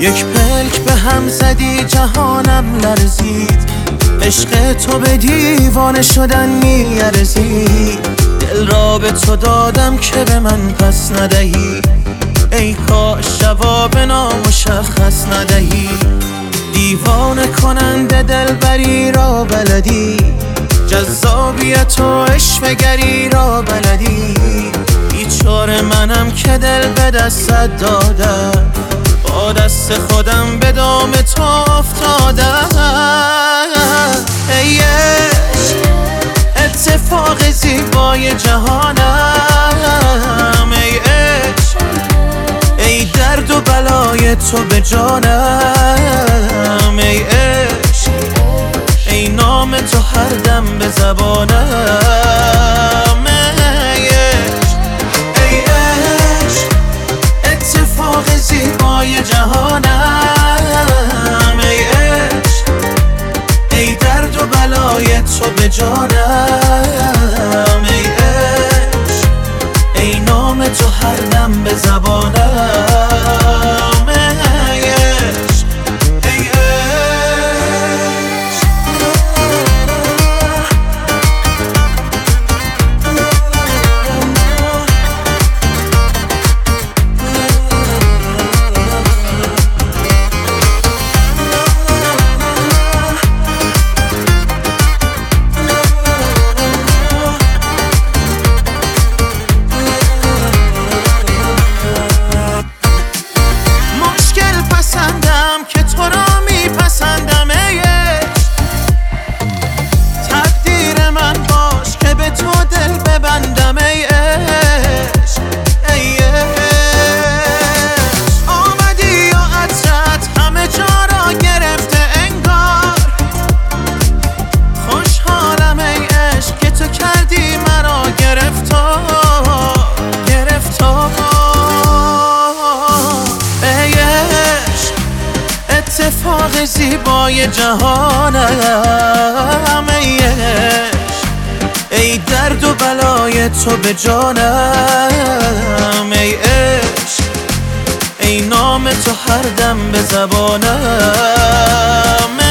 یک پلک به هم زدی جهانم لرزید، عشق تو به دیوانه شدن میارزید. دل را به تو دادم که به من پس ندهی، ای کاش جواب نامشخص ندهی. دیوانه کننده دلبری را بلدی، جذابیت و عشوه‌گری را بلدی. بیچاره منم که دل به دستت دادم، با دست خودم به دام تو افتادم. ای عشق اتفاق زیبای جهانم، ای عشق ای درد و بلای تو به جانم، ای عشق ای نام تو هر دم به زبانم. ای عشق ای عشق اتفاق زیبای جهانم، ای عشق ای درد و بلای تو به جانم، ای عشق ای نام تو هر دم به زبانم. ای عشق ای که تو را میپسندم، ای عشق تقدیر من باش که به تو دل ببندم، ای عشق ای عشق آمدی و عطرت همه جا را گرفته انگار. خوشحالم ای عشق که تو کردی مرا گرفتار، گرفتار. ای عشق اتفاق زیبای جهانم، ای عشق ای درد و بلای تو به جانم، ای عشق ای نام تو هر دم به زبانم.